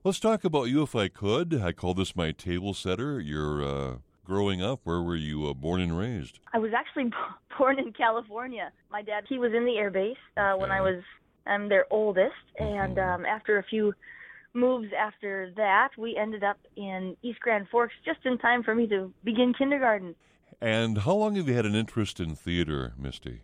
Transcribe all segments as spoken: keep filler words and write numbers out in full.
Let's talk about you if I could. I call this my table setter. You're uh, growing up. Where were you uh, born and raised? I was actually born in California. My dad, he was in the Air Base uh, Okay. when I was um, their oldest. Mhm. And um, after a few moves after that, we ended up in East Grand Forks just in time for me to begin kindergarten. And how long have you had an interest in theater, Misty?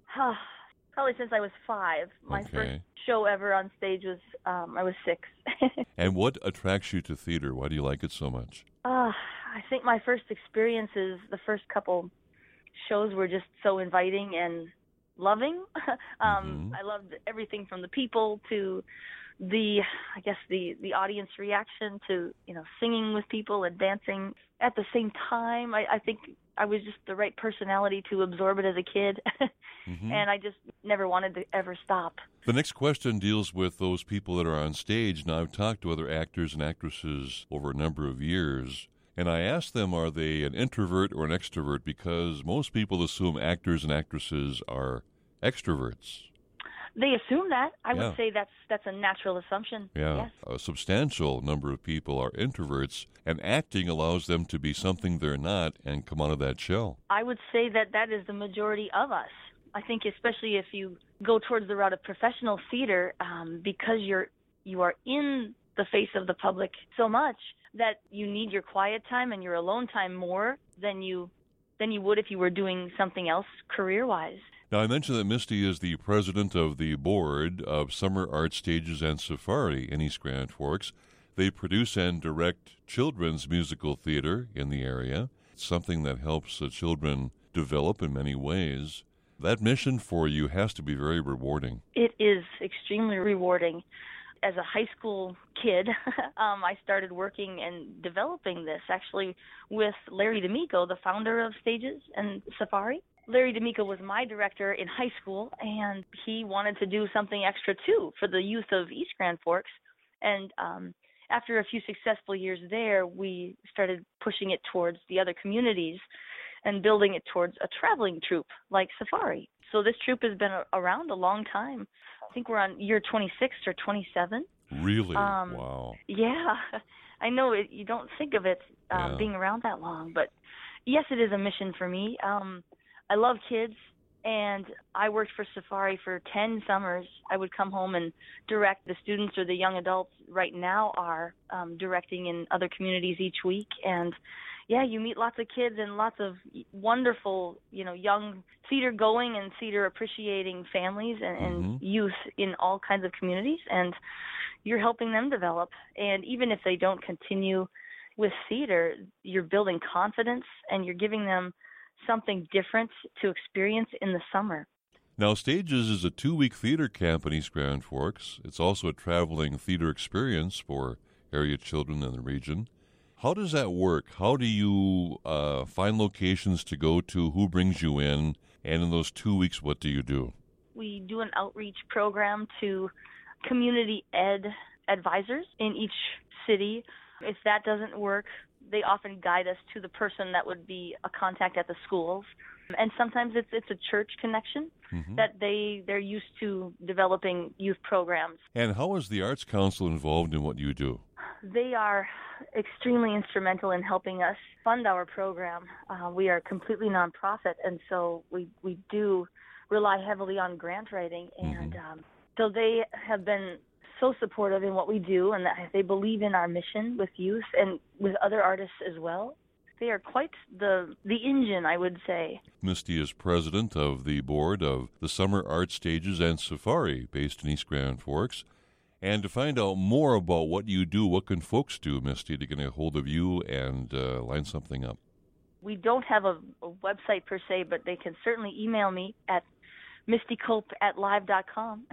Probably since I was five. My Okay. first show ever on stage was, um, I was six. And what attracts you to theater? Why do you like it so much? Uh, I think my first experiences, the first couple shows were just so inviting and loving. um, Mhm. I loved everything from the people to the, I guess, the, the audience reaction to, you know, singing with people and dancing at the same time. I, I think I was just the right personality to absorb it as a kid. Mhm. And I just never wanted to ever stop. The next question deals with those people that are on stage. Now, I've talked to other actors and actresses over a number of years, and I asked them, are they an introvert or an extrovert? Because most people assume actors and actresses are extroverts. They assume that. I Yeah. would say that's that's a natural assumption. Yeah. Yes. A substantial number of people are introverts, and acting allows them to be something they're not and come out of that shell. I would say that that is the majority of us. I think especially if you go towards the route of professional theater, um, because you're you are in the face of the public so much that you need your quiet time and your alone time more than you than you would if you were doing something else career-wise. Now, I mentioned that Misty is the president of the board of Summer Art Stages and Safari in East Grand Forks. They produce and direct children's musical theater in the area. It's something that helps uh, children develop in many ways. That mission for you has to be very rewarding. It is extremely rewarding. As a high school kid, um, I started working and developing this actually with Larry D'Amico, the founder of Stages and Safari. Larry D'Amico was my director in high school, and he wanted to do something extra too for the youth of East Grand Forks. And um, after a few successful years there, we started pushing it towards the other communities and building it towards a traveling troupe like Safari. So this troupe has been a- around a long time. I think we're on year twenty-six or twenty-seven. Really? Um, Wow. Yeah, I know it, you don't think of it um, Yeah. being around that long, but yes, it is a mission for me. Um, I love kids, and I worked for Safari for ten summers. I would come home and direct the students or the young adults right now are um, directing in other communities each week. And yeah, you meet lots of kids and lots of wonderful, you know, young theater going and theater appreciating families and, and Mhm. youth in all kinds of communities. And you're helping them develop. And even if they don't continue with theater, you're building confidence and you're giving them something different to experience in the summer. Now, Stages is a two-week theater camp in East Grand Forks. It's also a traveling theater experience for area children in the region. How does that work? How do you uh, find locations to go to? Who brings you in? And in those two weeks, what do you do? We do an outreach program to community ed advisors in each city. If that doesn't work, they often guide us to the person that would be a contact at the schools. And sometimes it's it's a church connection Mhm. that they, they're used to developing youth programs. And how is the Arts Council involved in what you do? They are extremely instrumental in helping us fund our program. Uh, we are completely nonprofit, and so we, we do rely heavily on grant writing. And Mhm. um, so they have been so supportive in what we do, and that they believe in our mission with youth and with other artists as well. They are quite the the engine, I would say. Misty is president of the board of the Summer Art Stages and Safari based in East Grand Forks. And to find out more about what you do, what can folks do, Misty, to get a hold of you and uh, line something up? We don't have a, a website per se, but they can certainly email me at mistycope at live dot com,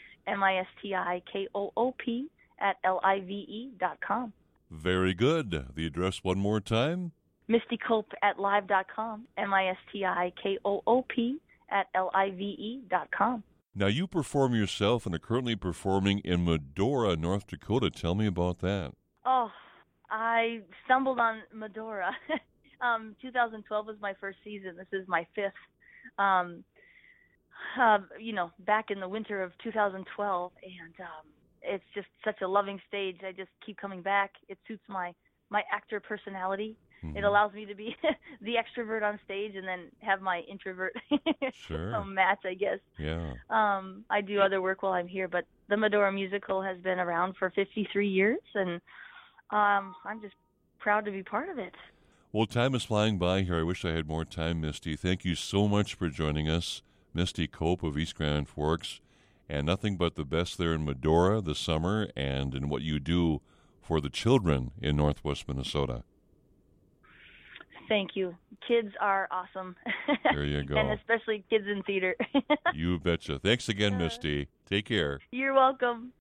M I S T I K O O P at L I V E dot com. Very good. The address one more time? mistycope at live dot com, M I S T I K O O P at L I V E dot com. Now, you perform yourself and are currently performing in Medora, North Dakota. Tell me about that. Oh, I stumbled on Medora. um, two thousand twelve was my first season. This is my fifth. Um, uh, you know, back in the winter of two thousand twelve, and um, it's just such a loving stage. I just keep coming back. It suits my my actor personality. Mm-hmm. It allows me to be the extrovert on stage and then have my introvert Sure. um, match, I guess. Yeah. Um, I do other work while I'm here, but the Medora musical has been around for fifty-three years, and um, I'm just proud to be part of it. Well, time is flying by here. I wish I had more time, Misty. Thank you so much for joining us, Misty Cope of East Grand Forks, and nothing but the best there in Medora this summer and in what you do for the children in Northwest Minnesota. Thank you. Kids are awesome. There you go. And especially kids in theater. You betcha. Thanks again, Misty. Take care. You're welcome.